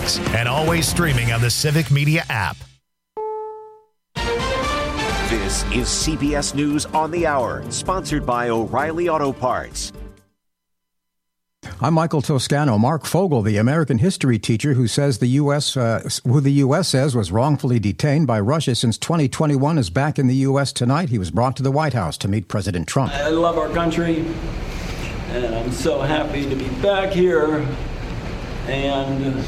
Sports, and always streaming on the Civic Media app. This is CBS News on the Hour, sponsored by O'Reilly Auto Parts. I'm Michael Toscano. Mark Fogel, the American history teacher who says the U.S. says was wrongfully detained by Russia since 2021, is back in the U.S. tonight. He was brought to the White House to meet President Trump. I love our country, and I'm so happy to be back here. And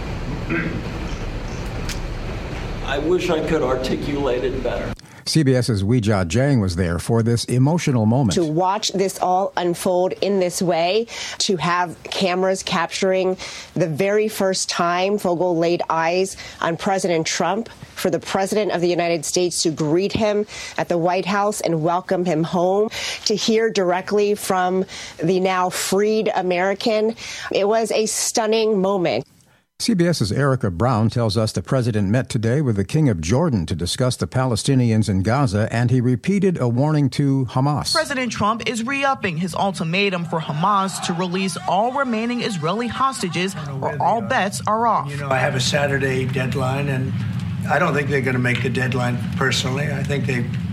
I wish I could articulate it better. CBS's Weijia Jiang was there for this emotional moment. To watch this all unfold in this way, to have cameras capturing the very first time Fogel laid eyes on President Trump, for the President of the United States to greet him at the White House and welcome him home, to hear directly from the now freed American. It was a stunning moment. CBS's Erica Brown tells us the president met today with the King of Jordan to discuss the Palestinians in Gaza, and he repeated a warning to Hamas. President Trump is re-upping his ultimatum for Hamas to release all remaining Israeli hostages or all bets are off. I have a Saturday deadline, and I don't think they're going to make the deadline personally. I think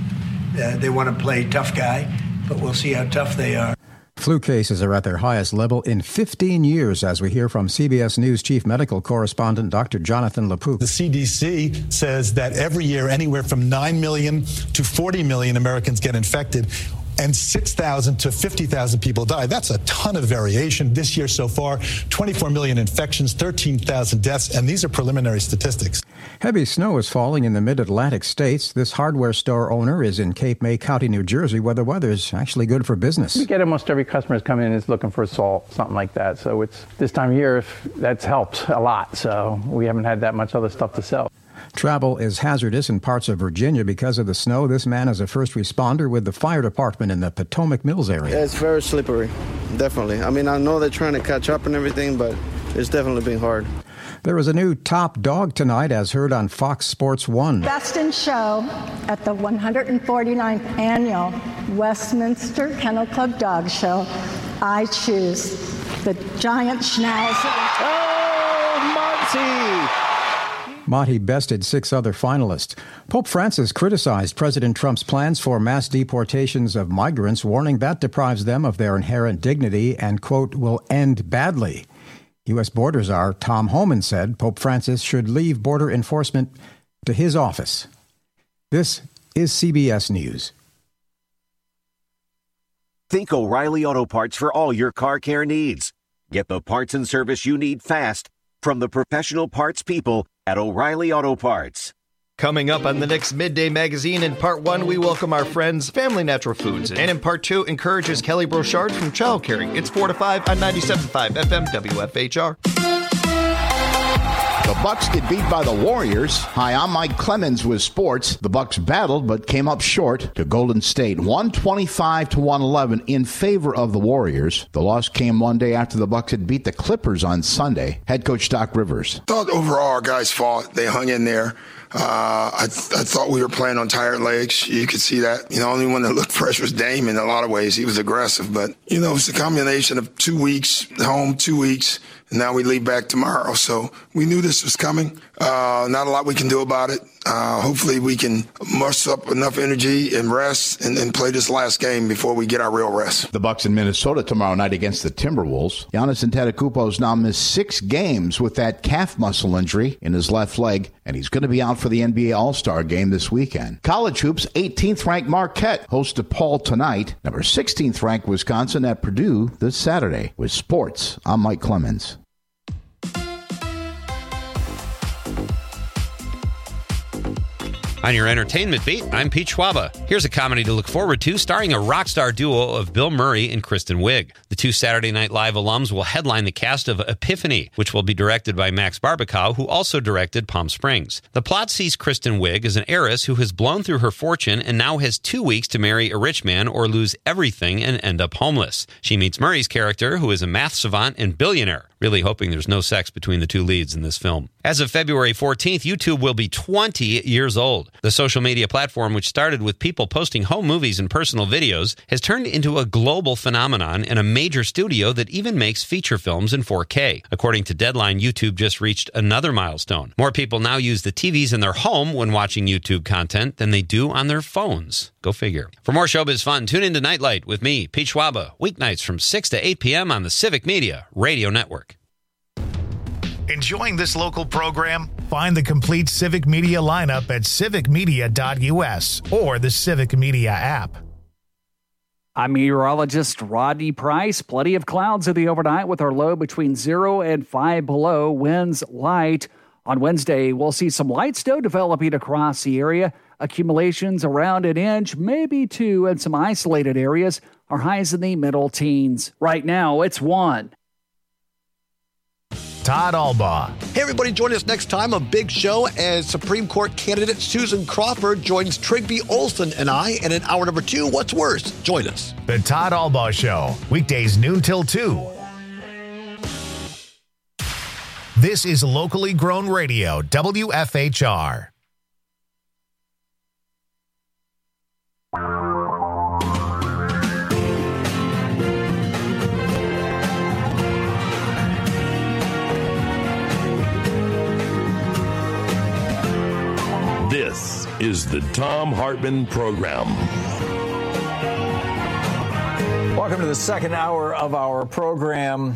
they want to play tough guy, but we'll see how tough they are. Flu cases are at their highest level in 15 years, as we hear from CBS News chief medical correspondent Dr. Jonathan LaPook. The CDC says that every year anywhere from 9 million to 40 million Americans get infected, and 6,000 to 50,000 people die. That's a ton of variation. This year so far, 24 million infections, 13,000 deaths, and these are preliminary statistics. Heavy snow is falling in the mid-Atlantic states. This hardware store owner is in Cape May County, New Jersey, where the weather's actually good for business. We get almost every customer come in is looking for salt, something like that. So it's this time of year, that's helped a lot. So we haven't had that much other stuff to sell. Travel is hazardous in parts of Virginia because of the snow. This man is a first responder with the fire department in the Potomac Mills area. Yeah, it's very slippery, definitely. I mean, I know they're trying to catch up and everything, but it's definitely been hard. There is a new top dog tonight, as heard on Fox Sports 1. Best in show at the 149th Annual Westminster Kennel Club Dog Show. I choose the Giant Schnauzer. Oh, Monty! Monty bested 6 other finalists. Pope Francis criticized President Trump's plans for mass deportations of migrants, warning that deprives them of their inherent dignity and, quote, will end badly. U.S. Border Czar Tom Homan said Pope Francis should leave border enforcement to his office. This is CBS News. Think O'Reilly Auto Parts for all your car care needs. Get the parts and service you need fast from the professional parts people at O'Reilly Auto Parts. Coming up on the next Midday Magazine, in Part 1, we welcome our friends Family Natural Foods. And in Part 2, encourages Kelly Brochard from Child Caring. It's 4 to 5 on 97.5 FM WFHR. The Bucks get beat by the Warriors. Hi, I'm Mike Clemens with sports. The Bucks battled but came up short to Golden State, 125-111 in favor of the Warriors. The loss came one day after the Bucks had beat the Clippers on Sunday. Head coach Doc Rivers. I thought overall our guys fought. They hung in there. I thought we were playing on tired legs. You could see that. The only one that looked fresh was Dame in a lot of ways. He was aggressive, but it's a combination of 2 weeks home, 2 weeks, and now we leave back tomorrow. So we knew this was coming. Not a lot we can do about it. Hopefully we can muster up enough energy and rest and play this last game before we get our real rest. The Bucks in Minnesota tomorrow night against the Timberwolves. Giannis Antetokounmpo has now missed 6 games with that calf muscle injury in his left leg, and he's going to be out for the NBA All-Star game this weekend. College hoops, 18th-ranked Marquette hosts DePaul tonight. Number 16th-ranked Wisconsin at Purdue this Saturday. With sports, I'm Mike Clemens. On your entertainment beat, I'm Pete Schwaba. Here's a comedy to look forward to starring a rock star duo of Bill Murray and Kristen Wiig. The 2 Saturday Night Live alums will headline the cast of Epiphany, which will be directed by Max Barbakow, who also directed Palm Springs. The plot sees Kristen Wiig as an heiress who has blown through her fortune and now has 2 weeks to marry a rich man or lose everything and end up homeless. She meets Murray's character, who is a math savant and billionaire. Really hoping there's no sex between the two leads in this film. As of February 14th, YouTube will be 20 years old. The social media platform, which started with people posting home movies and personal videos, has turned into a global phenomenon and a major studio that even makes feature films in 4K. According to Deadline, YouTube just reached another milestone. More people now use the TVs in their home when watching YouTube content than they do on their phones. Go figure. For more showbiz fun, tune into Nightlight with me, Pete Schwaba, weeknights from 6 to 8 p.m. on the Civic Media Radio Network. Enjoying this local program? Find the complete Civic Media lineup at civicmedia.us or the Civic Media app. I'm meteorologist Rodney Price. Plenty of clouds in the overnight with our low between 0 and 5 below. Winds light. On Wednesday, we'll see some light snow developing across the area. Accumulations around an inch, maybe 2 in some isolated areas. Our highs in the middle teens. Right now, it's 1. Todd Albaugh. Hey, everybody, join us next time. A big show as Supreme Court candidate Susan Crawford joins Trygve Olsen and I. And in hour number 2, What's Worse? Join us. The Todd Albaugh Show, weekdays noon till 2. This is locally grown radio, WFHR. This is the Thom Hartmann Program. Welcome to the second hour of our program.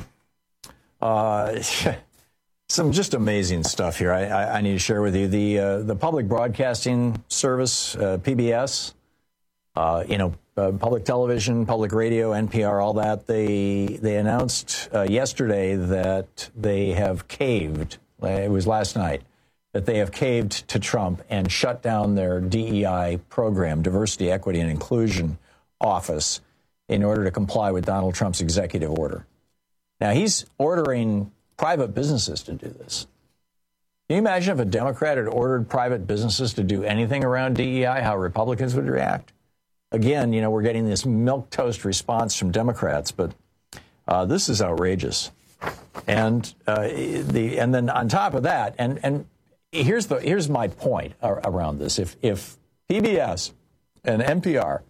Some just amazing stuff here I need to share with you. The Public Broadcasting Service, PBS, public television, public radio, NPR, all that, they announced yesterday that they have caved. It was last night. That they have caved to Trump and shut down their DEI program, Diversity, Equity, and Inclusion Office, in order to comply with Donald Trump's executive order. Now, he's ordering private businesses to do this. Can you imagine if a Democrat had ordered private businesses to do anything around DEI, how Republicans would react? Again, we're getting this milquetoast response from Democrats, but this is outrageous. And then on top of that, and here's my point around this. If PBS and NPR,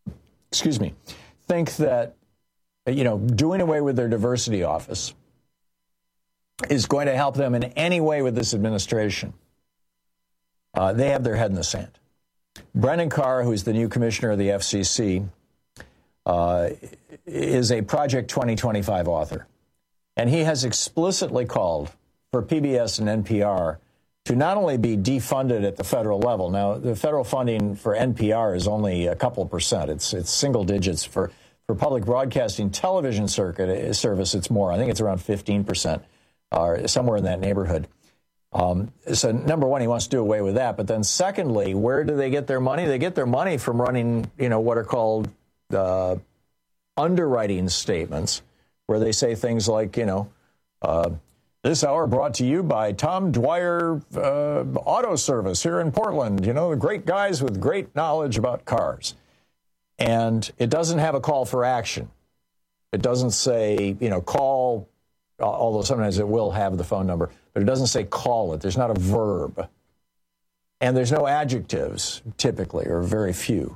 think that, doing away with their diversity office is going to help them in any way with this administration, they have their head in the sand. Brendan Carr, who's the new commissioner of the FCC, is a Project 2025 author. And he has explicitly called for PBS and NPR to not only be defunded at the federal level. Now, the federal funding for NPR is only a couple of percent. It's single digits. For public broadcasting television service, it's more. I think it's around 15%, or somewhere in that neighborhood. So, number one, he wants to do away with that. But then secondly, where do they get their money? They get their money from running, what are called underwriting statements, where they say things like, this hour brought to you by Tom Dwyer Auto Service here in Portland. The great guys with great knowledge about cars. And it doesn't have a call for action. It doesn't say, call, although sometimes it will have the phone number, but it doesn't say call it. There's not a verb. And there's no adjectives, typically, or very few.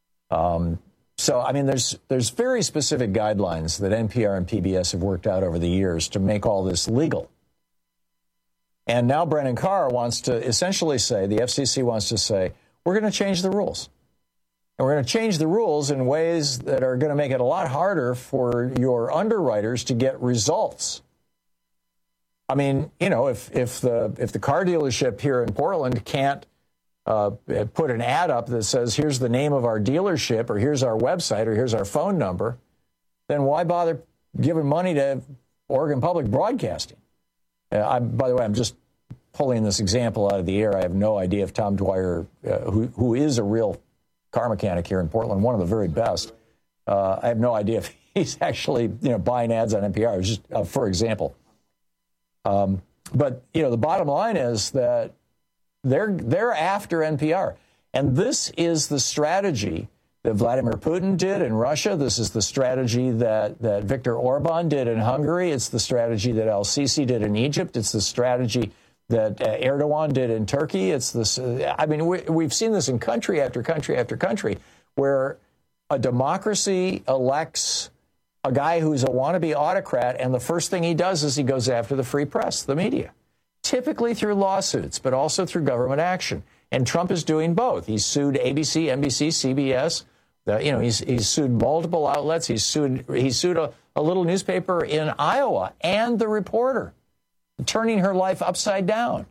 There's very specific guidelines that NPR and PBS have worked out over the years to make all this legal. And now Brendan Carr wants to essentially say, the FCC wants to say, we're going to change the rules. And we're going to change the rules in ways that are going to make it a lot harder for your underwriters to get results. I mean, if the car dealership here in Portland can't put an ad up that says, here's the name of our dealership, or here's our website, or here's our phone number, then why bother giving money to Oregon Public Broadcasting? By the way, I'm just pulling this example out of the air. I have no idea if Tom Dwyer, who is a real car mechanic here in Portland, one of the very best, I have no idea if he's actually buying ads on NPR. It's just for example. But the bottom line is that they're after NPR, and this is the strategy that Vladimir Putin did in Russia. This is the strategy that Viktor Orban did in Hungary. It's the strategy that El-Sisi did in Egypt. It's the strategy that Erdogan did in Turkey. It's this. I mean, we've seen this in country after country after country, where a democracy elects a guy who's a wannabe autocrat, and the first thing he does is he goes after the free press, the media, typically through lawsuits, but also through government action. And Trump is doing both. He's sued ABC, NBC, CBS. He's sued multiple outlets. He's sued a little newspaper in Iowa and the Reporter, turning her life upside down.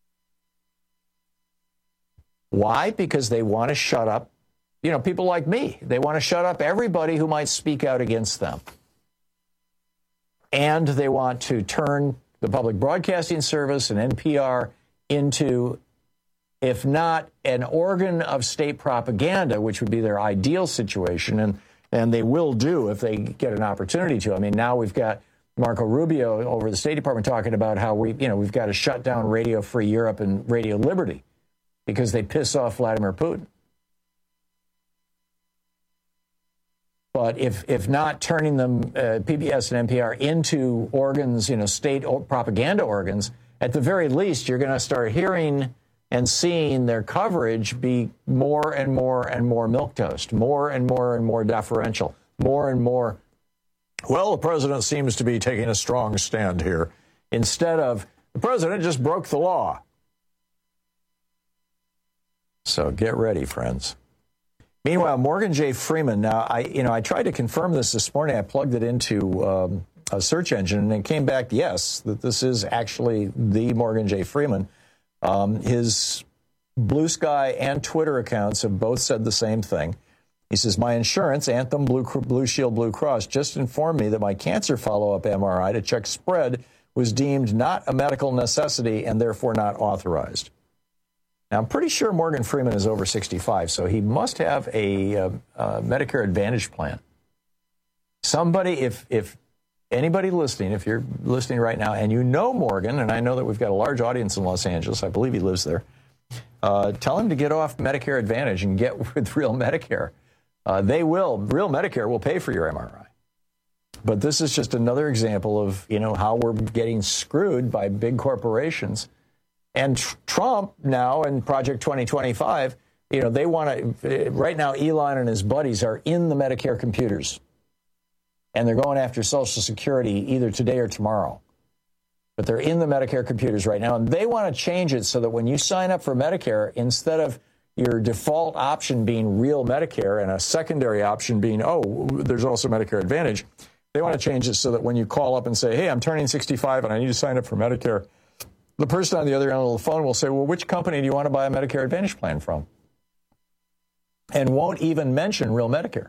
Why? Because they want to shut up, people like me. They want to shut up everybody who might speak out against them. And they want to turn the public broadcasting service and NPR into, if not an organ of state propaganda, which would be their ideal situation, and they will do if they get an opportunity to. I mean, now we've got Marco Rubio over the State Department talking about how we've got to shut down Radio Free Europe and Radio Liberty because they piss off Vladimir Putin. But if not turning them, PBS and NPR, into organs, state propaganda organs, at the very least, you're going to start hearing and seeing their coverage be more and more and more milquetoast, more and more deferential, more and more, well, the president seems to be taking a strong stand here, instead of, the president just broke the law. So get ready, friends. Meanwhile, Morgan J. Freeman, now, I tried to confirm this morning. I plugged it into a search engine, and it came back, yes, that this is actually the Morgan J. Freeman. His Blue Sky and Twitter accounts have both said the same thing. He says, my insurance, Anthem Blue Shield Blue Cross, just informed me that my cancer follow-up MRI to check spread was deemed not a medical necessity and therefore not authorized. Now, I'm pretty sure Morgan Freeman is over 65, so he must have a Medicare Advantage plan. Somebody, if anybody listening, if you're listening right now and you know Morgan, and I know that we've got a large audience in Los Angeles, I believe he lives there, tell him to get off Medicare Advantage and get with Real Medicare. Real Medicare will pay for your MRI. But this is just another example of, how we're getting screwed by big corporations. And Trump now in Project 2025, they want to, right now, Elon and his buddies are in the Medicare computers. And they're going after Social Security either today or tomorrow. But they're in the Medicare computers right now. And they want to change it so that when you sign up for Medicare, instead of your default option being Real Medicare and a secondary option being, there's also Medicare Advantage, they want to change it so that when you call up and say, hey, I'm turning 65 and I need to sign up for Medicare, the person on the other end of the phone will say, well, which company do you want to buy a Medicare Advantage plan from? And won't even mention Real Medicare.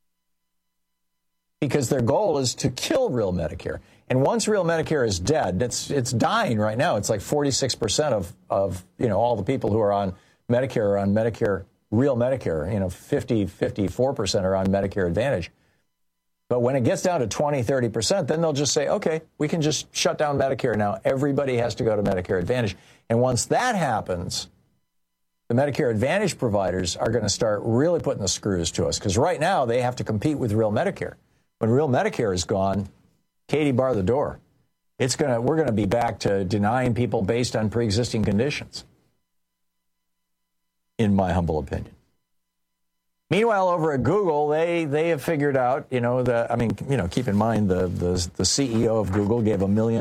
Because their goal is to kill Real Medicare. And once Real Medicare is dead, it's dying right now. It's like 46% of all the people who are on Medicare are on Medicare, Real Medicare. 54% are on Medicare Advantage. But when it gets down to 20, 30%, then they'll just say, okay, we can just shut down Medicare now. Everybody has to go to Medicare Advantage. And once that happens, the Medicare Advantage providers are going to start really putting the screws to us. Because right now, they have to compete with Real Medicare. When Real Medicare is gone, Katie, bar the door. We're going to be back to denying people based on pre-existing conditions, in my humble opinion. Meanwhile, over at Google, they have figured out, keep in mind the CEO of Google gave $1 million.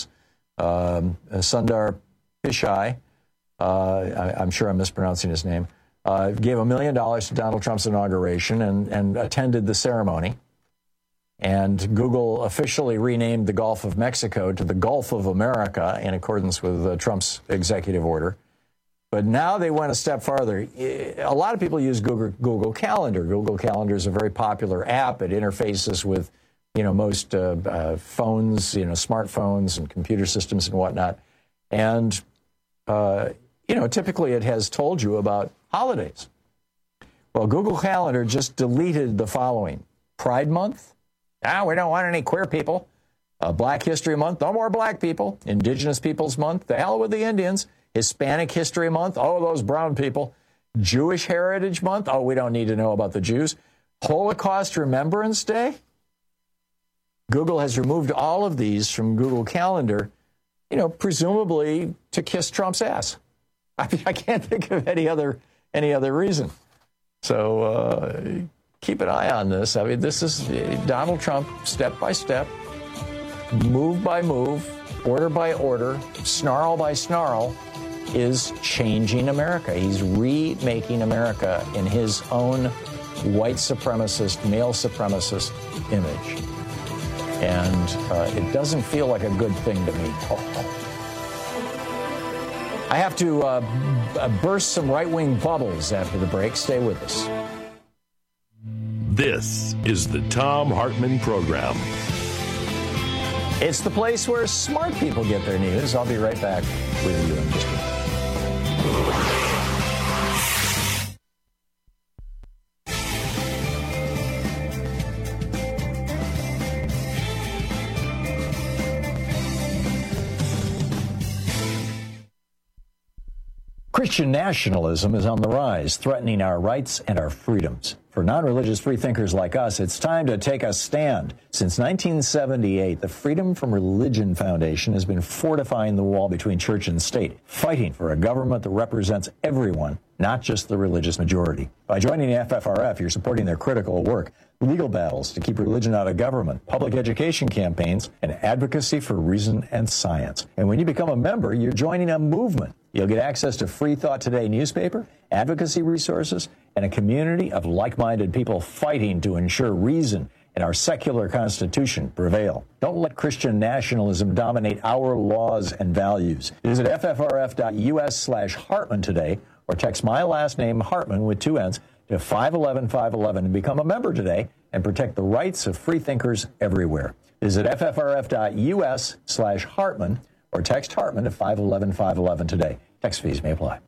Sundar Pichai, I'm sure I'm mispronouncing his name, gave $1 million to Donald Trump's inauguration and attended the ceremony. And Google officially renamed the Gulf of Mexico to the Gulf of America in accordance with Trump's executive order. But now they went a step farther. A lot of people use Google Calendar. Google Calendar is a very popular app. It interfaces with, most phones, smartphones and computer systems and whatnot. And, typically it has told you about holidays. Well, Google Calendar just deleted the following. Pride Month? We don't want any queer people. Black History Month? No more black people. Indigenous Peoples Month? The hell with the Indians. Hispanic History Month, those brown people. Jewish Heritage Month. Oh, we don't need to know about the Jews. Holocaust Remembrance Day. Google has removed all of these from Google Calendar, presumably to kiss Trump's ass. I can't think of any other reason. So keep an eye on this. I mean, this is Donald Trump, step by step, move by move, order by order, snarl by snarl, is changing America. He's remaking America in his own white supremacist, male supremacist image. And it doesn't feel like a good thing to me. I have to burst some right-wing bubbles after the break. Stay with us. This is the Thom Hartmann Program. It's the place where smart people get their news. I'll be right back with you in just a minute. Christian nationalism is on the rise, threatening our rights and our freedoms. For non-religious freethinkers like us, it's time to take a stand. Since 1978, the Freedom from Religion Foundation has been fortifying the wall between church and state, fighting for a government that represents everyone, not just the religious majority. By joining FFRF, you're supporting their critical work, legal battles to keep religion out of government, public education campaigns, and advocacy for reason and science. And when you become a member, you're joining a movement. You'll get access to Free Thought Today newspaper, advocacy resources, and a community of like-minded people fighting to ensure reason and our secular constitution prevail. Don't let Christian nationalism dominate our laws and values. Visit ffrf.us/Hartman today, or text my last name, Hartman, with 2 N's, to 511-511 and become a member today and protect the rights of freethinkers everywhere. Visit ffrf.us/Hartman or text Hartman to 511-511 today. Text fees may apply.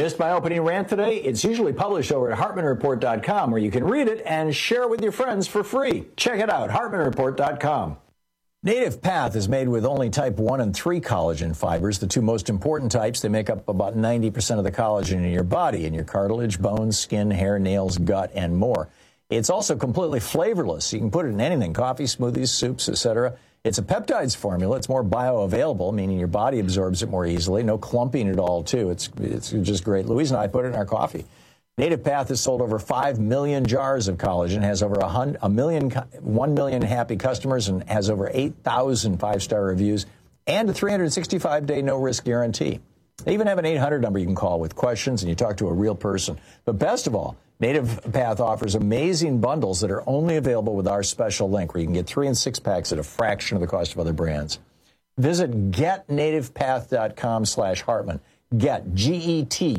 Missed my opening rant today? It's usually published over at HartmanReport.com, where you can read it and share it with your friends for free. Check it out, HartmanReport.com. Native Path is made with only type 1 and 3 collagen fibers, the two most important types. They make up about 90% of the collagen in your body, in your cartilage, bones, skin, hair, nails, gut, and more. It's also completely flavorless. You can put it in anything, coffee, smoothies, soups, etc. It's a peptides formula. It's more bioavailable, meaning your body absorbs it more easily. No clumping at all, too. It's just great. Louise and I put it in our coffee. Native Path has sold over 5 million jars of collagen, has over 1 million happy customers, and has over 8,000 five-star reviews, and a 365-day no-risk guarantee. They even have an 800 number you can call with questions, and you talk to a real person. But best of all, Native Path offers amazing bundles that are only available with our special link, where you can get 3 and 6 packs at a fraction of the cost of other brands. Visit getnativepath.com/Hartman. Get, G-E-T,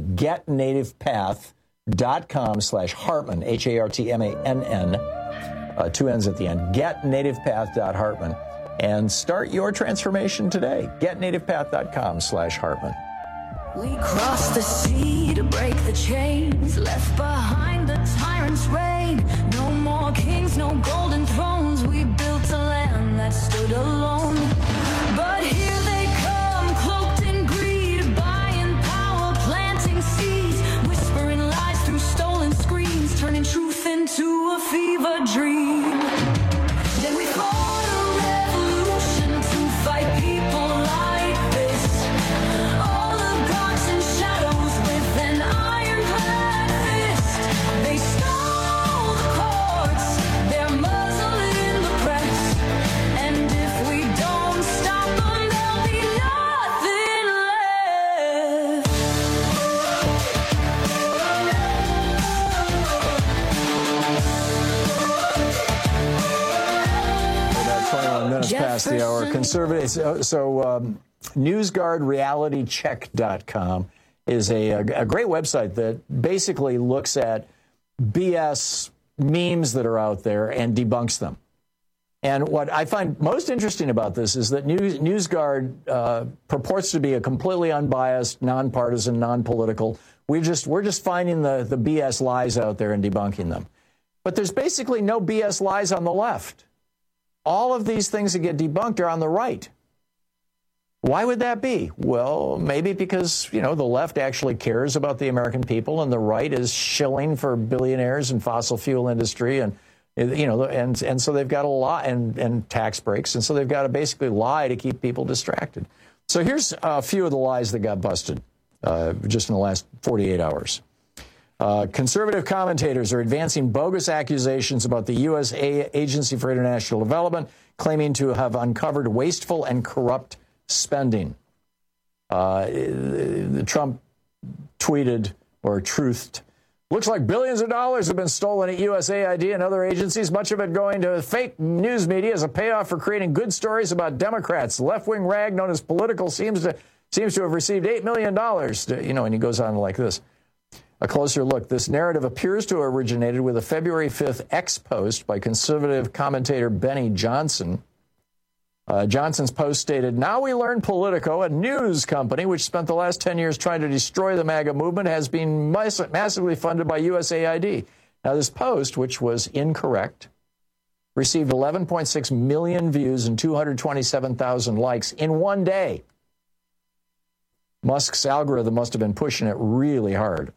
getnativepath.com/Hartman, Hartmann, 2 N's at the end. Getnativepath.Hartman. And start your transformation today. Getnativepath.com/Hartman. We crossed the sea to break the chains, left behind the tyrant's reign. No more kings, no golden thrones. We built a land that stood alone. But here they come, cloaked in greed, buying power, planting seeds, whispering lies through stolen screens, turning truth into a fever dream. Then we fought a revolution to fight people like this. All the gods and shadows with an ironclad fist. They stole the courts, they're muzzling the press. And if we don't stop them, there'll be nothing left. About 21 minutes past the hour. Conservatives. NewsGuardRealityCheck.com is a great website that basically looks at BS memes that are out there and debunks them. And what I find most interesting about this is that NewsGuard purports to be a completely unbiased, nonpartisan, non-political. We're just finding the BS lies out there and debunking them. But there's basically no BS lies on the left. All of these things that get debunked are on the right. Why would that be? Well, maybe because, the left actually cares about the American people and the right is shilling for billionaires and fossil fuel industry and so they've got a lot and tax breaks. And so they've got to basically lie to keep people distracted. So here's a few of the lies that got busted just in the last 48 hours. Conservative commentators are advancing bogus accusations about the U.S. Agency for International Development, claiming to have uncovered wasteful and corrupt spending. Trump tweeted or truthed, looks like billions of dollars have been stolen at USAID and other agencies, much of it going to fake news media as a payoff for creating good stories about Democrats. The left-wing rag known as Political seems to have received $8 million. And he goes on like this. A closer look. This narrative appears to have originated with a February 5th X post by conservative commentator Benny Johnson. Johnson's post stated, now we learn Politico, a news company which spent the last 10 years trying to destroy the MAGA movement, has been massively funded by USAID. Now, this post, which was incorrect, received 11.6 million views and 227,000 likes in one day. Musk's algorithm must have been pushing it really hard.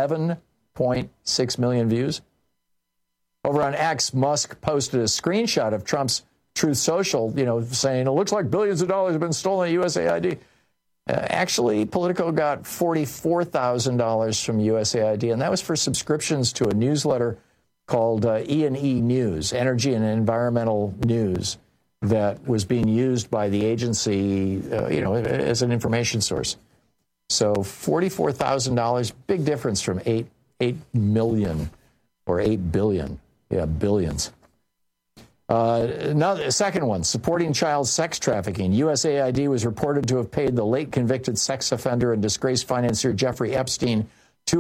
11.6 million views. Over on X, Musk posted a screenshot of Trump's Truth Social, saying, it looks like billions of dollars have been stolen at USAID. Actually, Politico got $44,000 from USAID, and that was for subscriptions to a newsletter called E&E News, Energy and Environmental News, that was being used by the agency, as an information source. So $44,000, big difference from 8 million or 8 billion. Yeah, billions. Now, the second one, supporting child sex trafficking. USAID was reported to have paid the late convicted sex offender and disgraced financier Jeffrey Epstein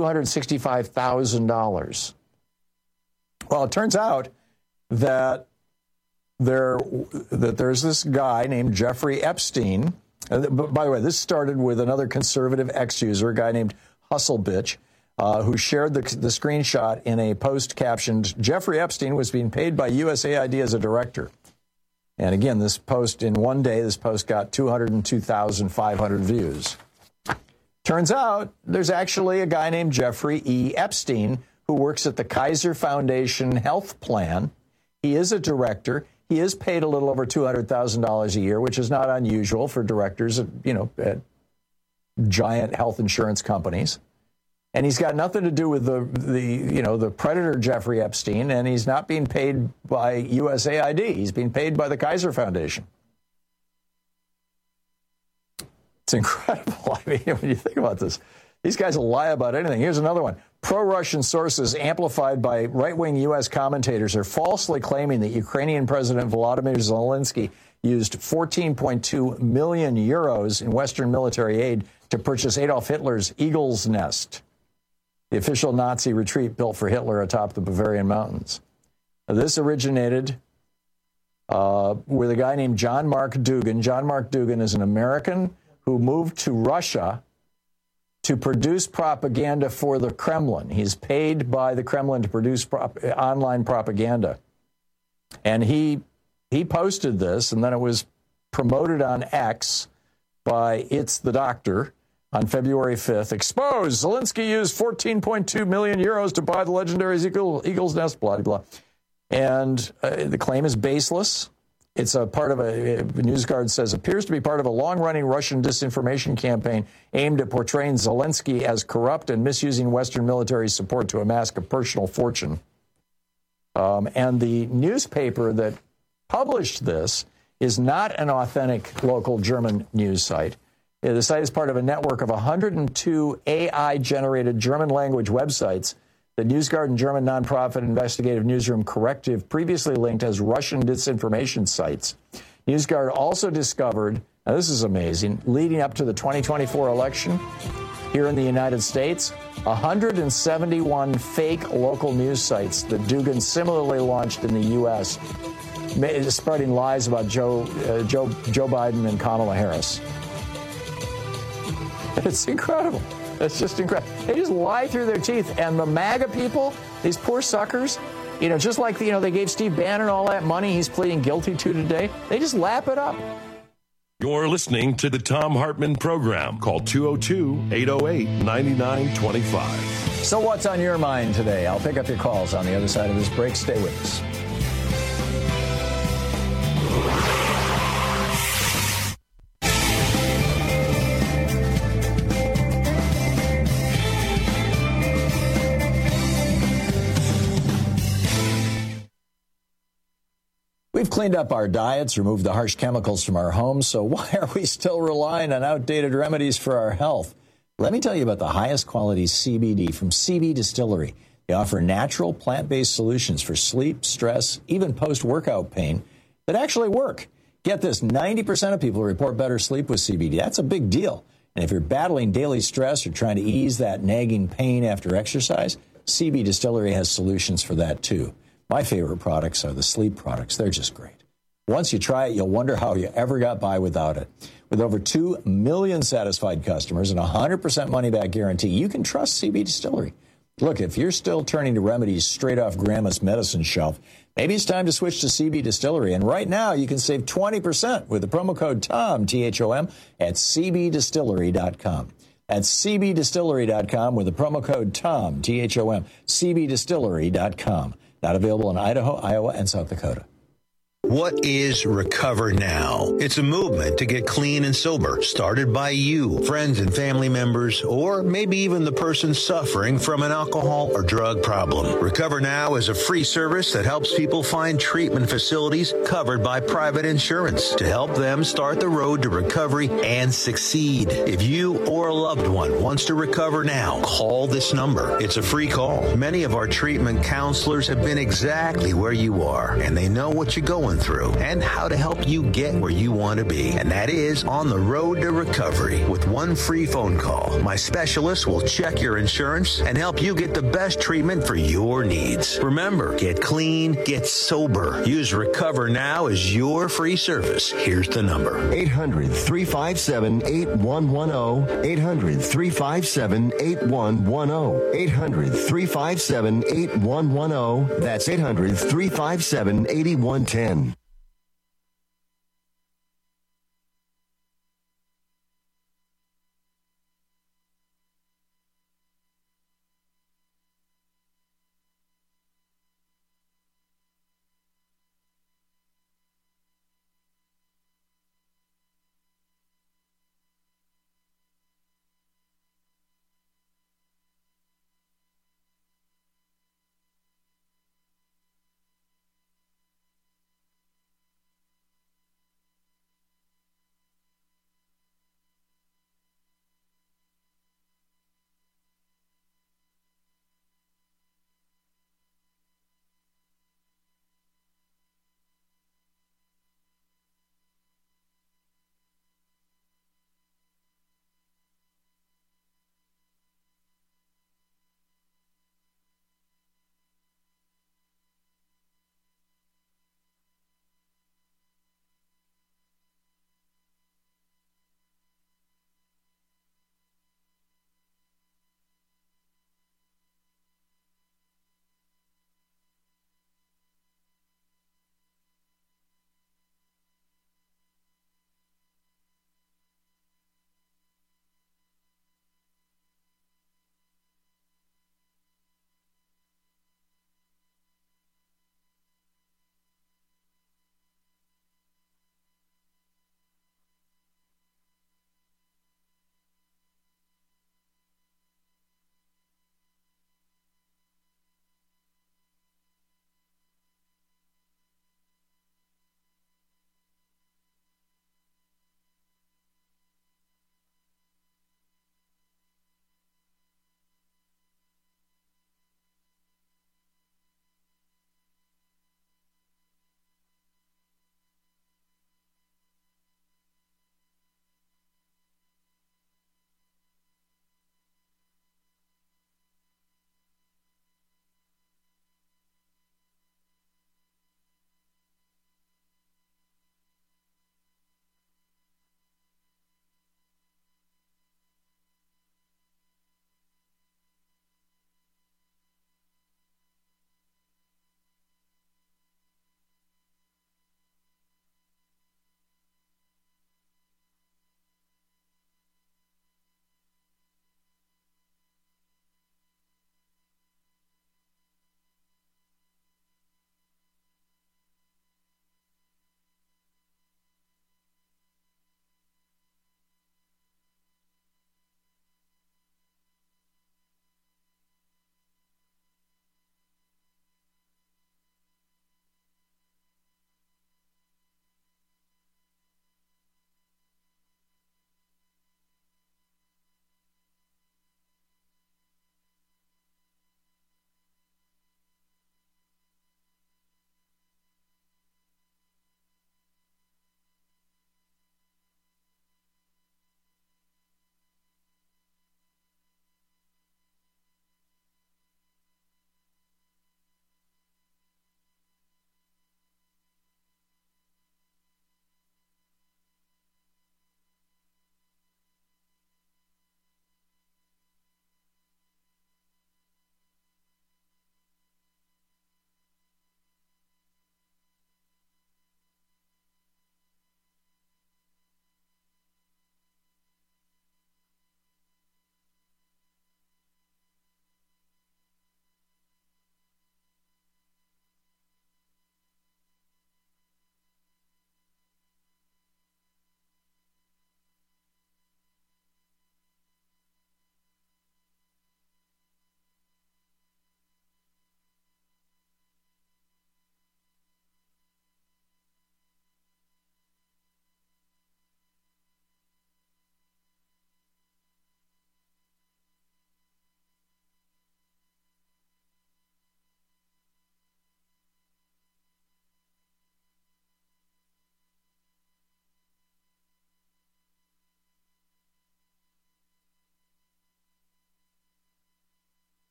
$265,000. Well, it turns out that there's this guy named Jeffrey Epstein. By the way, this started with another conservative X user, a guy named hustle bitch, who shared the screenshot in a post captioned, "Jeffrey Epstein was being paid by USAID as a director." And again, this post, in one day, this post got 202,500 views. Turns out there's actually a guy named Jeffrey E. Epstein who works at the Kaiser Foundation Health Plan. He is a director. He is paid a little over $200,000 a year, which is not unusual for directors at giant health insurance companies. And he's got nothing to do with the predator Jeffrey Epstein, and he's not being paid by USAID. He's being paid by the Kaiser Foundation. It's incredible. I mean, when you think about this, these guys will lie about anything. Here's another one. Pro-Russian sources amplified by right-wing U.S. commentators are falsely claiming that Ukrainian President Volodymyr Zelensky used 14.2 million euros in Western military aid to purchase Adolf Hitler's Eagle's Nest, the official Nazi retreat built for Hitler atop the Bavarian mountains. Now, this originated with a guy named John Mark Dougan. John Mark Dougan is an American who moved to Russia to produce propaganda for the Kremlin. He's paid by the Kremlin to produce online propaganda. And he posted this, and then it was promoted on X by It's the Doctor on February 5th. Exposed! Zelensky used 14.2 million euros to buy the legendary Eagle's Nest, blah, blah, blah. And the claim is baseless. It's a part of a NewsGuard says, appears to be part of a long-running Russian disinformation campaign aimed at portraying Zelensky as corrupt and misusing Western military support to amass a personal fortune. And the newspaper that published this is not an authentic local German news site. The site is part of a network of 102 AI-generated German-language websites that NewsGuard and German nonprofit investigative newsroom Corrective previously linked as Russian disinformation sites. NewsGuard also discovered, now this is amazing, leading up to the 2024 election here in the United States, 171 fake local news sites that Dougan similarly launched in the U.S., spreading lies about Joe Biden and Kamala Harris. It's incredible. It's just incredible. They just lie through their teeth. And the MAGA people, these poor suckers, just like, they gave Steve Bannon all that money he's pleading guilty to today, they just lap it up. You're listening to the Thom Hartmann Program. Call 202-808-9925. So what's on your mind today? I'll pick up your calls on the other side of this break. Stay with us. We've cleaned up our diets, removed the harsh chemicals from our homes, so why are we still relying on outdated remedies for our health? Let me tell you about the highest quality CBD from CB Distillery. They offer natural, plant-based solutions for sleep, stress, even post-workout pain that actually work. Get this, 90% of people report better sleep with CBD. That's a big deal. And if you're battling daily stress or trying to ease that nagging pain after exercise, CB Distillery has solutions for that too. My favorite products are the sleep products. They're just great. Once you try it, you'll wonder how you ever got by without it. With over 2 million satisfied customers and a 100% money-back guarantee, you can trust CB Distillery. Look, if you're still turning to remedies straight off Grandma's medicine shelf, maybe it's time to switch to CB Distillery. And right now, you can save 20% with the promo code TOM, T-H-O-M, at cbdistillery.com. That's cbdistillery.com with the promo code TOM, T-H-O-M, cbdistillery.com. Not available in Idaho, Iowa, and South Dakota. What is Recover Now? It's a movement to get clean and sober, started by you, friends and family members, or maybe even the person suffering from an alcohol or drug problem. Recover Now is a free service that helps people find treatment facilities covered by private insurance to help them start the road to recovery and succeed. If you or a loved one wants to recover now, call this number. It's a free call. Many of our treatment counselors have been exactly where you are, and they know what you're going going through and how to help you get where you want to be. And that is on the road to recovery. With one free phone call, my specialist will check your insurance and help you get the best treatment for your needs. Remember, get clean, get sober. Use Recover Now as your free service. Here's the number. 800-357-8110. 800-357-8110. 800-357-8110. That's 800-357-8110.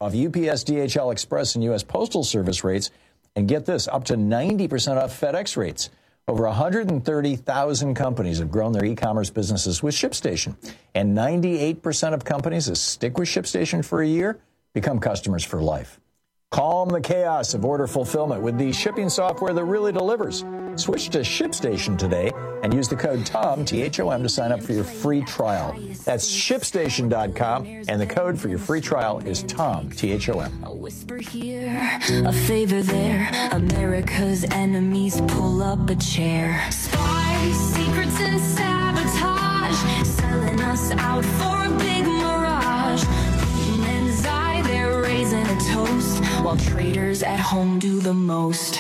off UPS, DHL Express, and U.S. Postal Service rates. And get this, up to 90% off FedEx rates. Over 130,000 companies have grown their e-commerce businesses with ShipStation. And 98% of companies that stick with ShipStation for a year become customers for life. Calm the chaos of order fulfillment with the shipping software that really delivers. Switch to ShipStation today and use the code TOM, T-H-O-M, to sign up for your free trial. That's ShipStation.com, and the code for your free trial is TOM, T-H-O-M. A whisper here, a favor there. America's enemies pull up a chair. Spies, secrets, and sabotage, selling us out for a big mirage. Putin and Xi, they're raising a toast, while traitors at home do the most.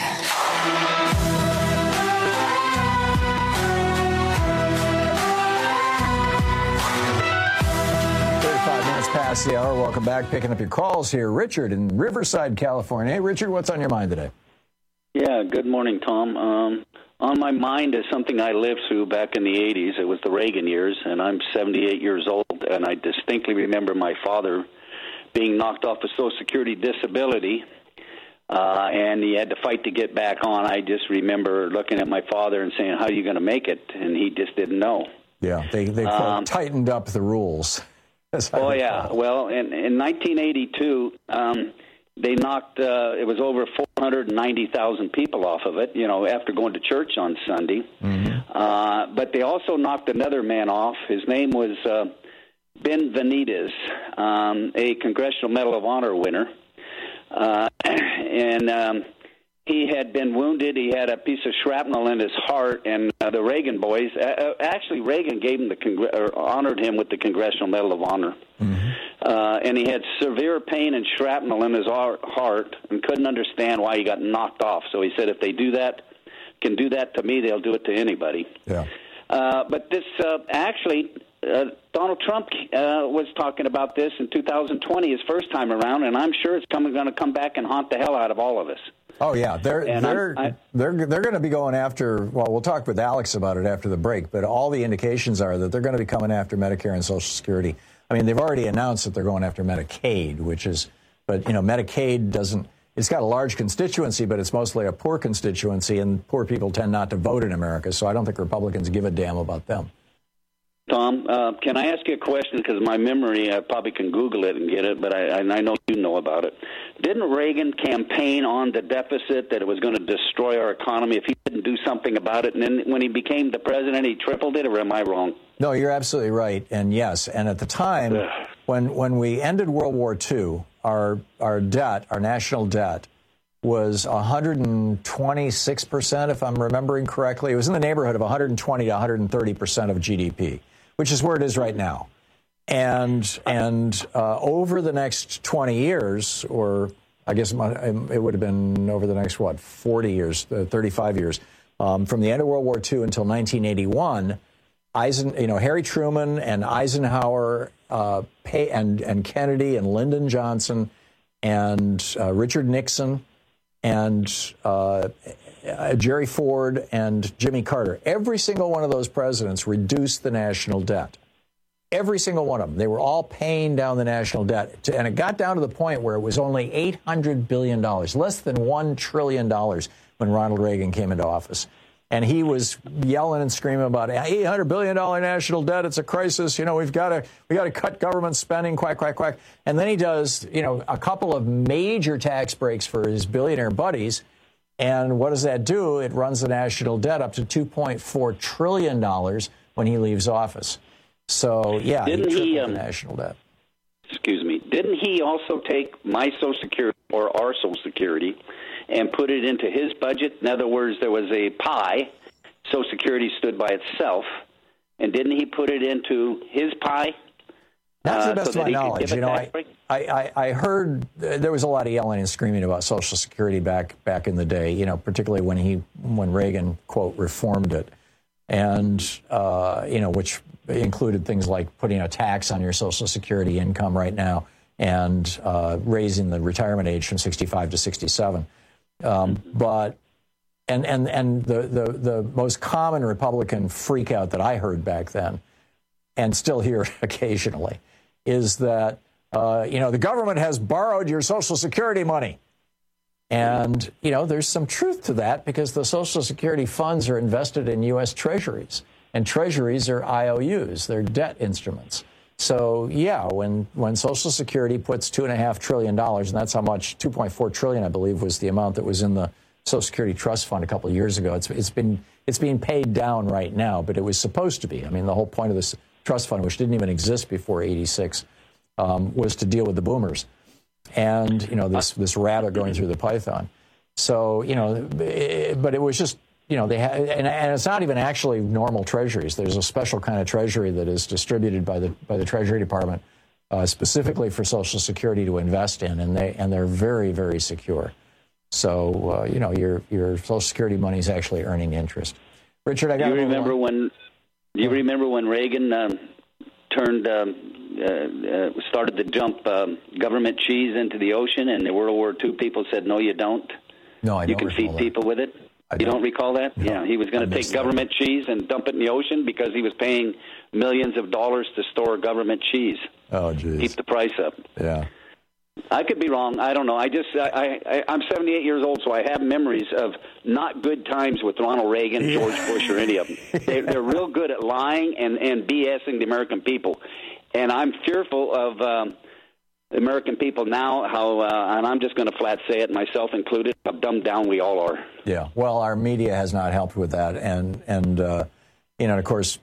35 minutes past the hour. Welcome back. Picking up your calls here. Richard in Riverside, California. Hey, Richard, what's on your mind today? Yeah, good morning, Tom. On my mind is something I lived through back in the 80s. It was the Reagan years, and I'm 78 years old, and I distinctly remember my father being knocked off of Social Security disability, and he had to fight to get back on. I just remember looking at my father and saying, how are you going to make it? And he just didn't know. Yeah, they tightened up the rules. Oh, yeah. Well, in 1982, they knocked, it was over 490,000 people off of it, after going to church on Sunday. Mm-hmm. But they also knocked another man off. His name was Ben Benitez, a Congressional Medal of Honor winner. And he had been wounded. He had a piece of shrapnel in his heart, and the Reagan boys, actually Reagan gave him honored him with the Congressional Medal of Honor. Mm-hmm. And he had severe pain and shrapnel in his heart and couldn't understand why he got knocked off. So he said, if they can do that to me, they'll do it to anybody. Yeah. But this Donald Trump was talking about this in 2020, his first time around, and I'm sure it's going to come back and haunt the hell out of all of us. Oh yeah, they're going to be going after. Well, we'll talk with Alex about it after the break. But all the indications are that they're going to be coming after Medicare and Social Security. I mean, they've already announced that they're going after Medicaid, but Medicaid doesn't. It's got a large constituency, but it's mostly a poor constituency, and poor people tend not to vote in America. So I don't think Republicans give a damn about them. Tom, can I ask you a question? Because my memory, I probably can Google it and get it, but I know you know about it. Didn't Reagan campaign on the deficit, that it was going to destroy our economy if he didn't do something about it? And then when he became the president, he tripled it, or am I wrong? No, you're absolutely right. And yes, and at the time, when we ended World War II, our debt, our national debt, was 126%, if I'm remembering correctly. It was in the neighborhood of 120 to 130% of GDP, which is where it is right now. And over the next 20 years, or I guess it would have been over the next, 40 years, 35 years, from the end of World War II until 1981, Harry Truman and Eisenhower, and Kennedy and Lyndon Johnson and Richard Nixon and Jerry Ford and Jimmy Carter. Every single one of those presidents reduced the national debt. Every single one of them. They were all paying down the national debt. And it got down to the point where it was only $800 billion, less than $1 trillion when Ronald Reagan came into office. And he was yelling and screaming about $800 billion national debt. It's a crisis. We've got to cut government spending, quack, quack, quack. And then he does, a couple of major tax breaks for his billionaire buddies. And what does that do? It runs the national debt up to $2.4 trillion when he leaves office. So, yeah, he tripled the national debt. Excuse me. Didn't he also take my Social Security, or our Social Security, and put it into his budget? In other words, there was a pie. Social Security stood by itself. And didn't he put it into his pie? Not to the best of my knowledge. I heard there was a lot of yelling and screaming about Social Security back in the day, particularly when Reagan, quote, reformed it. And, which included things like putting a tax on your Social Security income right now and raising the retirement age from 65 to 67. But the most common Republican freak out that I heard back then, and still hear occasionally, is that the government has borrowed your Social Security money. And, there's some truth to that because the Social Security funds are invested in U.S. treasuries. And treasuries are IOUs. They're debt instruments. So, yeah, when Social Security puts $2.5 trillion, and that's how much, $2.4 trillion, I believe, was the amount that was in the Social Security Trust Fund a couple of years ago. It's being paid down right now, but it was supposed to be. I mean, the whole point of this trust fund, which didn't even exist before *86, was to deal with the boomers and, this rabbit going through the python. So, but it was just, they had, and it's not even actually normal treasuries. There's a special kind of treasury that is distributed by the Treasury Department specifically for Social Security to invest in, and they're very, very secure. So, your Social Security money is actually earning interest. Richard, I got you remember when Reagan started to dump government cheese into the ocean, and in World War II people said, "No, you don't. No, I don't. You can feed people with it." You don't recall that? No, yeah, he was going to take government cheese and dump it in the ocean because he was paying millions of dollars to store government cheese. Oh, geez. Keep the price up. Yeah. I could be wrong. I don't know. I'm 78 years old, so I have memories of not good times with Ronald Reagan, George Bush, or any of them. They're real good at lying and BSing the American people. And I'm fearful of the American people now, and I'm just going to flat say it, myself included, how dumbed down we all are. Yeah. Well, our media has not helped with that. And of course,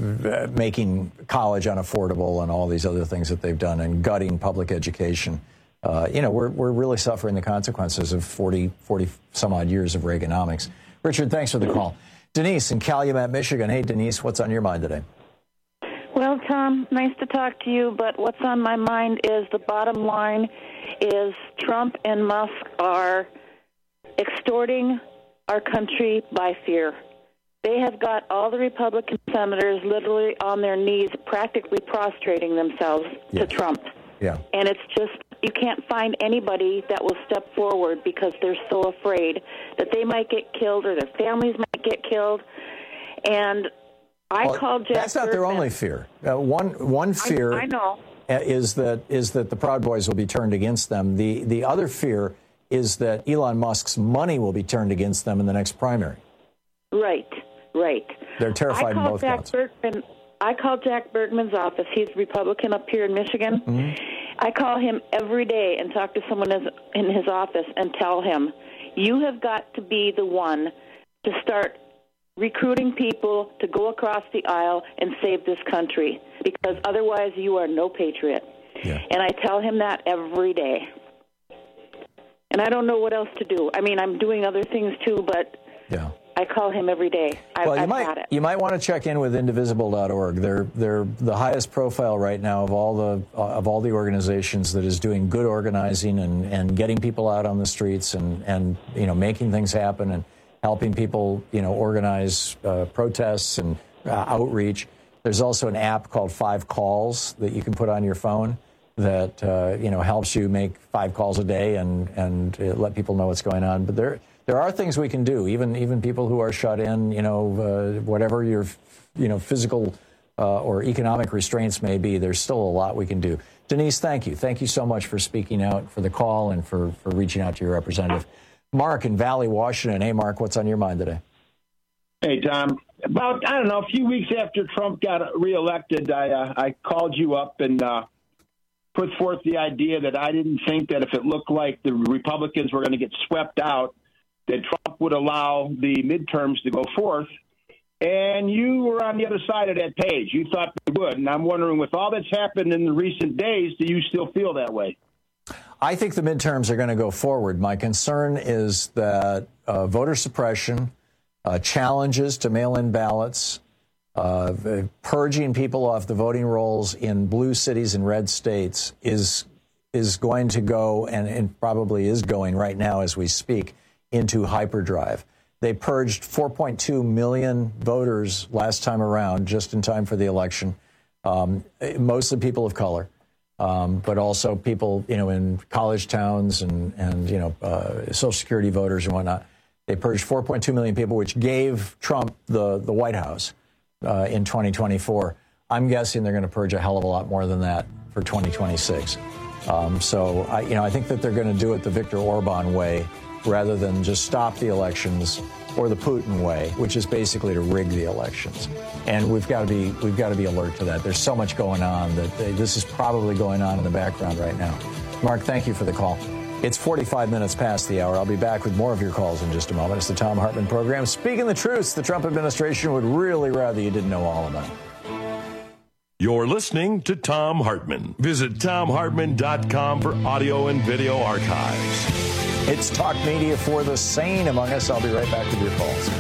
making college unaffordable and all these other things that they've done and gutting public education. We're really suffering the consequences of 40 some odd years of Reaganomics. Richard, thanks for the call. Denise in Calumet, Michigan. Hey, Denise, what's on your mind today? Well, Tom, nice to talk to you, but what's on my mind is the bottom line is Trump and Musk are extorting our country by fear. They have got all the Republican senators literally on their knees, practically prostrating themselves to Trump. Yeah. And it's just, you can't find anybody that will step forward because they're so afraid that they might get killed or their families might get killed. And I called Jack That's not Bergman. their only fear. One fear I know. is that the Proud Boys will be turned against them. The other fear is that Elon Musk's money will be turned against them in the next primary. Right. They're terrified in both counts. I called Jack Bergman's office. He's Republican up here in Michigan. Mm-hmm. I call him every day and talk to someone in his office and tell him, you have got to be the one to start recruiting people to go across the aisle and save this country, because otherwise you are no patriot. Yeah. And I tell him that every day. And I don't know what else to do. I mean, I'm doing other things too, but yeah. I call him every day. I've had it. You might want to check in with indivisible.org. They're the highest profile right now of all the organizations that is doing good organizing and getting people out on the streets and making things happen and helping people organize protests and outreach. There's also an app called 5 Calls that you can put on your phone that helps you make 5 calls a day and let people know what's going on. But there are things we can do, even people who are shut in, whatever your, physical or economic restraints may be, there's still a lot we can do. Denise, thank you. Thank you so much for speaking out, for the call, and for reaching out to your representative. Mark in Valley, Washington. Hey, Mark, what's on your mind today? Hey, Tom. About, a few weeks after Trump got reelected, I called you up and put forth the idea that I didn't think that if it looked like the Republicans were going to get swept out, that Trump would allow the midterms to go forth. And you were on the other side of that page. You thought they would. And I'm wondering, with all that's happened in the recent days, do you still feel that way? I think the midterms are going to go forward. My concern is that voter suppression, challenges to mail-in ballots, purging people off the voting rolls in blue cities and red states is going to go, and probably is going right now as we speak, into hyperdrive. They purged 4.2 million voters last time around, just in time for the election, mostly people of color. But also people, in college towns and Social Security voters and whatnot. They purged 4.2 million people, which gave Trump the White House in 2024. I'm guessing they're going to purge a hell of a lot more than that for 2026. So I think that they're going to do it the Viktor Orban way rather than just stop the elections or the Putin way, which is basically to rig the elections. And we've got to be alert to that. There's so much going on that this is probably going on in the background right now. Mark, thank you for the call. It's 45 minutes past the hour. I'll be back with more of your calls in just a moment. It's the Thom Hartmann program. Speaking the truth, the Trump administration would really rather you didn't know all about it. You're listening to Thom Hartmann. Visit ThomHartmann.com for audio and video archives. It's talk media for the sane among us. I'll be right back with your calls.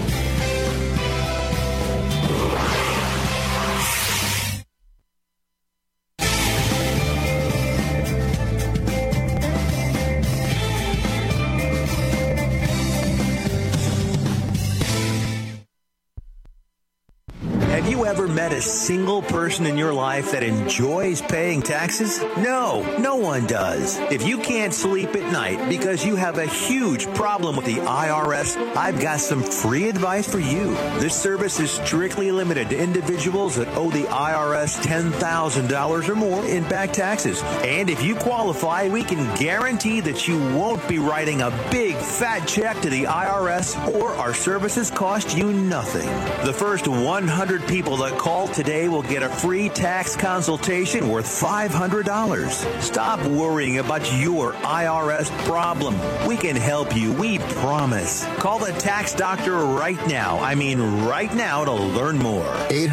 Have you ever met a single person in your life that enjoys paying taxes? No one does. If you can't sleep at night because you have a huge problem with the IRS, I've got some free advice for you. This service is strictly limited to individuals that owe the IRS $10,000 or more in back taxes. And if you qualify, we can guarantee that you won't be writing a big fat check to the IRS, or our services cost you nothing. The first 100 people that call today will get a free tax consultation worth $500. Stop worrying about your IRS problem. We can help you, we promise. Call the tax doctor right now. I mean right now, to learn more.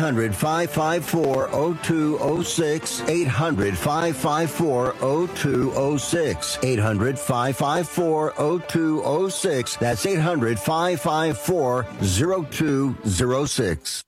800-554-0206. 800-554-0206. 800-554-0206. That's 800-554-0206.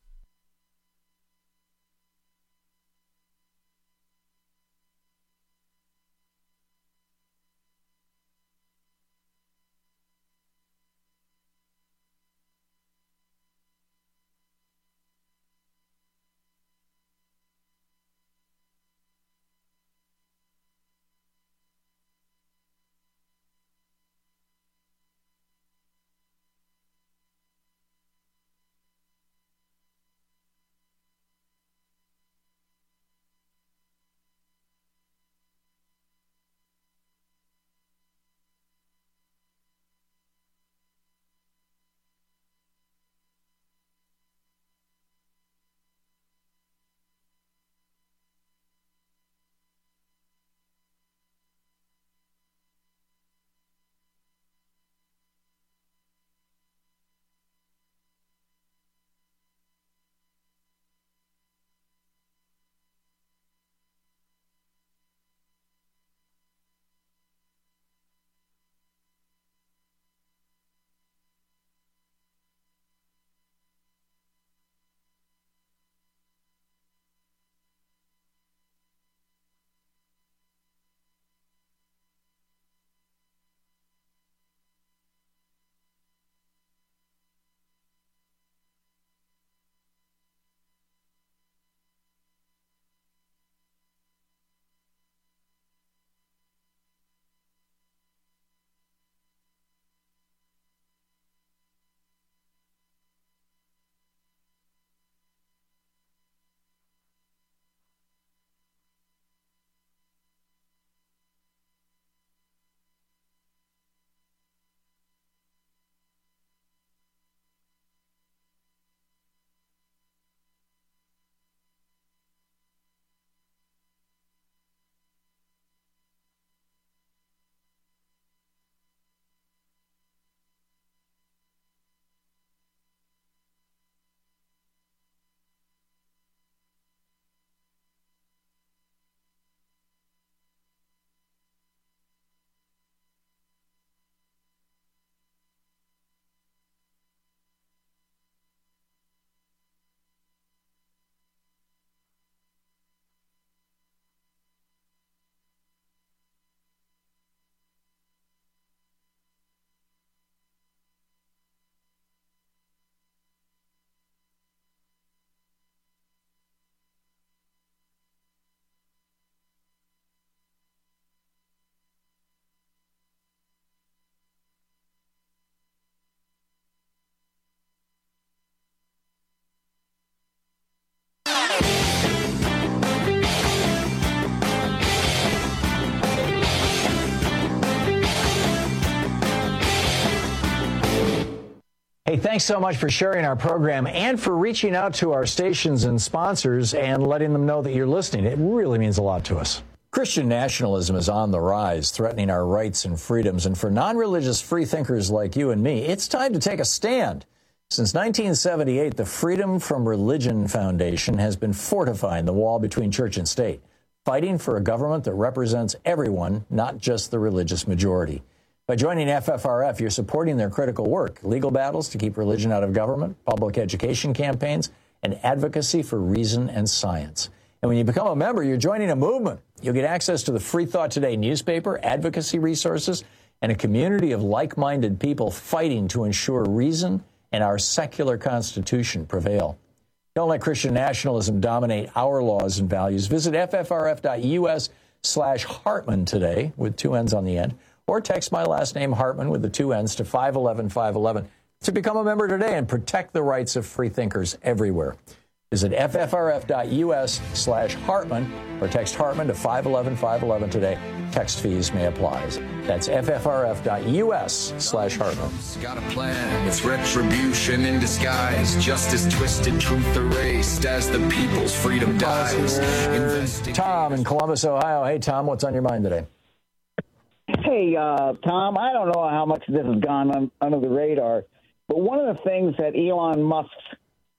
Hey, thanks so much for sharing our program and for reaching out to our stations and sponsors and letting them know that you're listening. It really means a lot to us. Christian nationalism is on the rise, threatening our rights and freedoms. And for non-religious freethinkers like you and me, it's time to take a stand. Since 1978, the Freedom from Religion Foundation has been fortifying the wall between church and state, fighting for a government that represents everyone, not just the religious majority. By joining FFRF, you're supporting their critical work, legal battles to keep religion out of government, public education campaigns, and advocacy for reason and science. And when you become a member, you're joining a movement. You'll get access to the Free Thought Today newspaper, advocacy resources, and a community of like-minded people fighting to ensure reason and our secular Constitution prevail. Don't let Christian nationalism dominate our laws and values. Visit ffrf.us/Hartman today with 2 N's on the end, or text my last name Hartman with the 2 N's to 511-511 to become a member today and protect the rights of free thinkers everywhere. Visit ffrf.us/Hartman or text Hartman to 511-511 today. Text fees may apply. That's ffrf.us/Hartman. Got a plan. It's retribution in disguise. Justice twisted, truth erased as the people's freedom dies. Tom in Columbus, Ohio. Hey, Tom, what's on your mind today? Hey, Tom, I don't know how much this has gone under the radar, but one of the things that Elon Musk's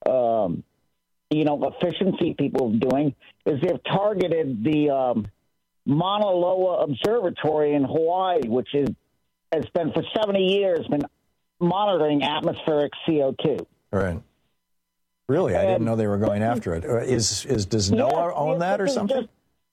efficiency people are doing is they've targeted the Mauna Loa Observatory in Hawaii, which has been for 70 years been monitoring atmospheric CO2. Right. Really? I didn't know they were going after it. Does NOAA own that or something?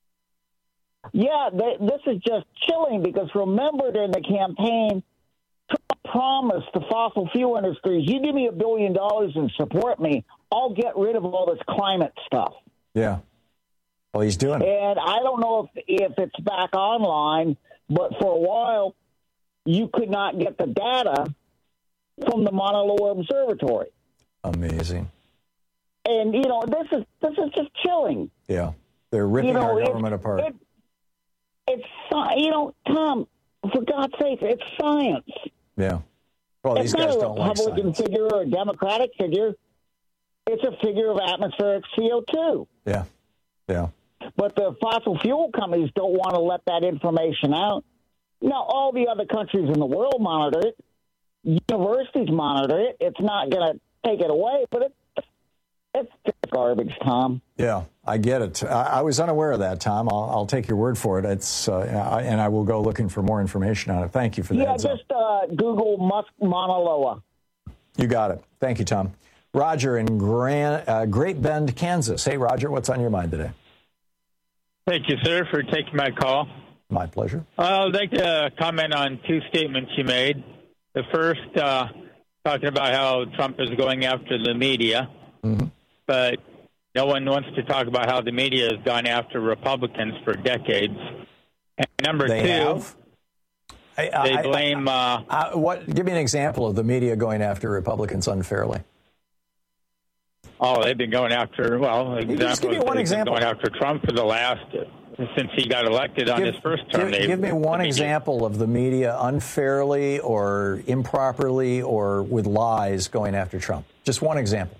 This is just chilling because remember during the campaign, Trump promised the fossil fuel industries, you give me $1 billion and support me, I'll get rid of all this climate stuff. Yeah. Well, he's doing it. And I don't know if it's back online, but for a while, you could not get the data from the Mauna Loa Observatory. Amazing. And, this is just chilling. Yeah. They're ripping our government apart. It's, Tom, for God's sake, it's science. Yeah. Well, these guys don't like science. It's not a Republican figure or a Democratic figure. It's a figure of atmospheric CO2. Yeah. Yeah. But the fossil fuel companies don't want to let that information out. Now, all the other countries in the world monitor it. Universities monitor it. It's not going to take it away, but it's just garbage, Tom. Yeah, I get it. I was unaware of that, Tom. I'll take your word for it. It's and I will go looking for more information on it. Thank you for that. Yeah, just Google Musk Mauna Loa. You got it. Thank you, Tom. Roger in Great Bend, Kansas. Hey, Roger, what's on your mind today? Thank you, sir, for taking my call. My pleasure. I'd like to comment on 2 statements you made. The first, talking about how Trump is going after the media, but no one wants to talk about how the media has gone after Republicans for decades. And number two, they blame... Give me an example of the media going after Republicans unfairly. Oh, they've been going after, just give me one example. Going after Trump for the last, since he got elected on his first term. Give me one example of the media unfairly or improperly or with lies going after Trump. Just one example.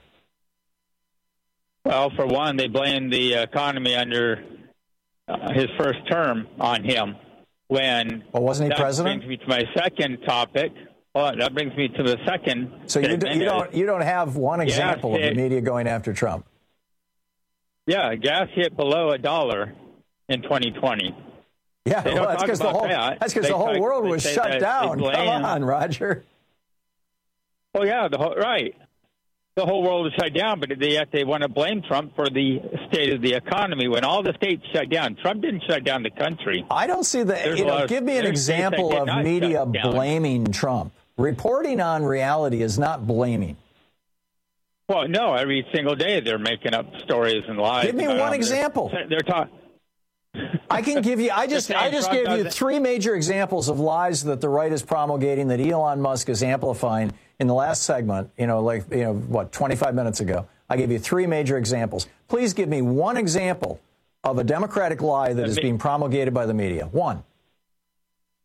Well, for one, they blamed the economy under his first term on him. Wasn't he president? That brings me to my second topic. Well, that brings me to the second. So you don't have one example of the media going after Trump? Yeah, gas hit below $1 in 2020. Yeah, that's because the whole world was shut down. Come on, Roger. Oh yeah, right. The whole world was shut down, but yet they want to blame Trump for the state of the economy when all the states shut down. Trump didn't shut down the country. I don't see that. Give me an example of media blaming Trump. Reporting on reality is not blaming. Well, no, every single day they're making up stories and lies. Give me one example. They're talking. I can give you. I just gave you 3 major examples of lies that the right is promulgating that Elon Musk is amplifying in the last segment. 25 minutes ago. I gave you 3 major examples. Please give me one example of a Democratic lie that is being promulgated by the media. One.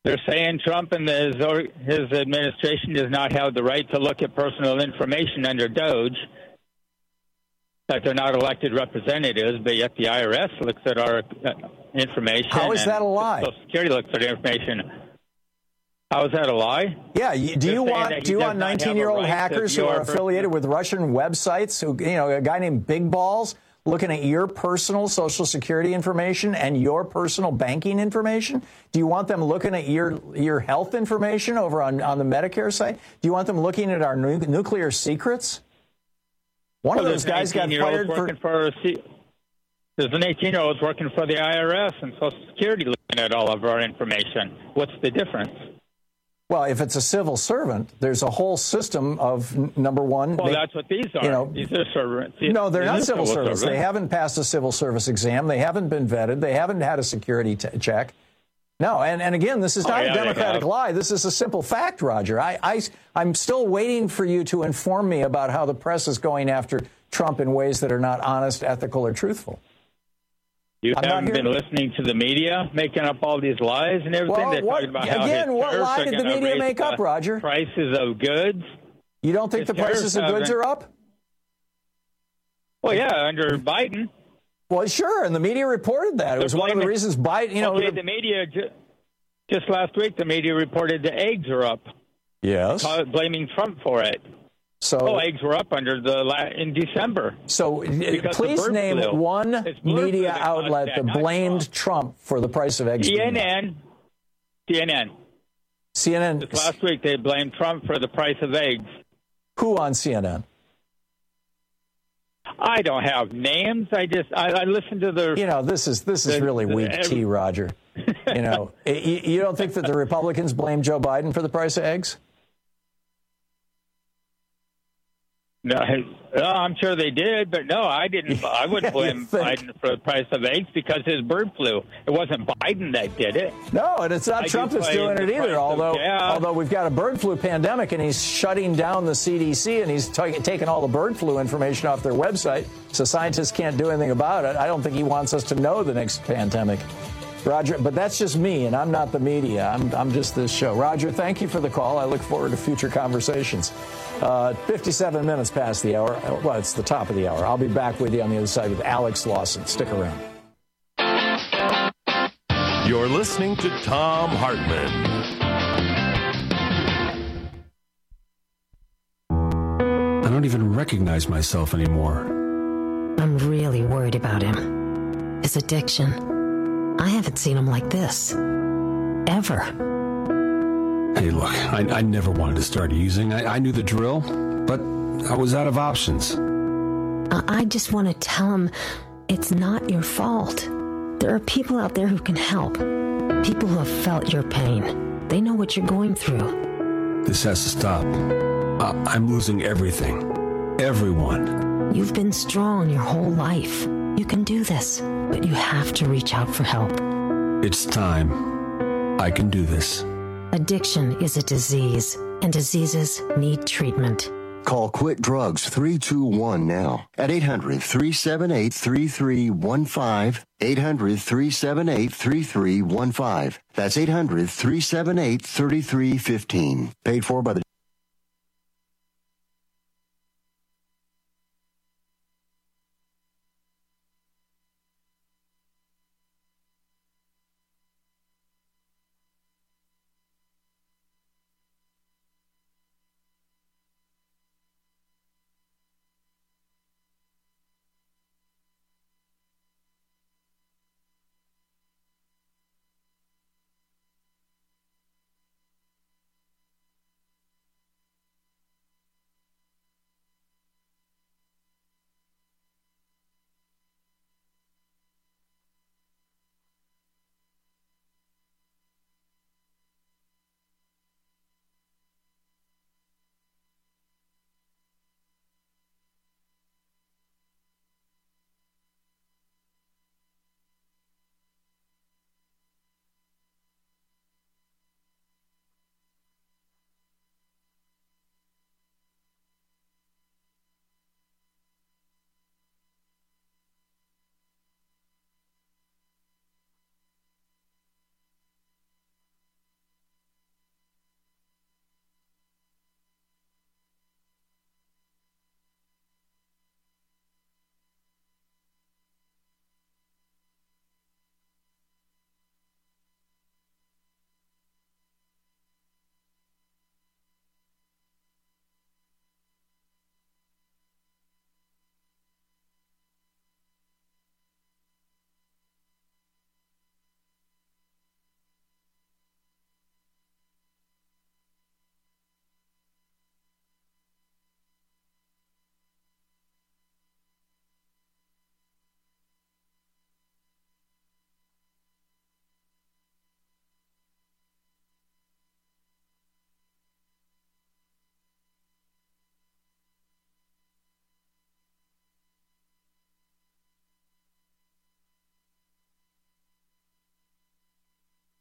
They're saying Trump and his administration does not have the right to look at personal information under DOJ, that they're not elected representatives, but yet the IRS looks at our information. How is that a lie? Social Security looks at information. How is that a lie? Yeah, do you want 19-year-old hackers who are affiliated with Russian websites, who, a guy named Big Balls, looking at your personal Social Security information and your personal banking information? Do you want them looking at your health information over on the Medicare site? Do you want them looking at our nuclear secrets? One of those guys got fired for... There's an 18-year-old working for the IRS and Social Security looking at all of our information. What's the difference? Well, if it's a civil servant, there's a whole system of, number one... Well, that's what these are. These are servants. No, they're not civil servants. They haven't passed a civil service exam. They haven't been vetted. They haven't had a security check. No, and again, this is not a democratic lie. This is a simple fact, Roger. I'm still waiting for you to inform me about how the press is going after Trump in ways that are not honest, ethical, or truthful. You haven't been listening to the media making up all these lies and everything? Well, They're talking about how what lie did the media make up, Roger? Prices of goods. You don't think the prices of goods are up? Well, yeah, under Biden. Well, sure, and the media reported that. It was one of the reasons Biden, Okay, the media, just last week, the media reported the eggs are up. Yes. Blaming Trump for it. So eggs were up in December. So please name one media outlet that blamed Trump for the price of eggs. CNN. CNN. Just last week, they blamed Trump for the price of eggs. Who on CNN? I don't have names. I listen to the... this is really weak tea, Roger. You don't think that the Republicans blame Joe Biden for the price of eggs? No, I'm sure they did, but no, I didn't. I wouldn't blame Biden for the price of eggs because his bird flu. It wasn't Biden that did it. No, and it's not Trump that's doing it either. Although we've got a bird flu pandemic, and he's shutting down the CDC, and he's taking all the bird flu information off their website, so scientists can't do anything about it. I don't think he wants us to know the next pandemic. Roger, but that's just me, and I'm not the media. I'm just this show. Roger, thank you for the call. I look forward to future conversations. 57 minutes past the hour. Well, it's the top of the hour. I'll be back with you on the other side with Alex Lawson. Stick around. You're listening to Thom Hartmann. I don't even recognize myself anymore. I'm really worried about him. His addiction. I haven't seen him like this. Ever. Hey, look, I never wanted to start using. I knew the drill, but I was out of options. I just want to tell him it's not your fault. There are people out there who can help. People who have felt your pain. They know what you're going through. This has to stop. I'm losing everything. Everyone. You've been strong your whole life. You can do this, but you have to reach out for help. It's time. I can do this. Addiction is a disease, and diseases need treatment. Call Quit Drugs 321 now at 800-378-3315. 800-378-3315. That's 800-378-3315. Paid for by the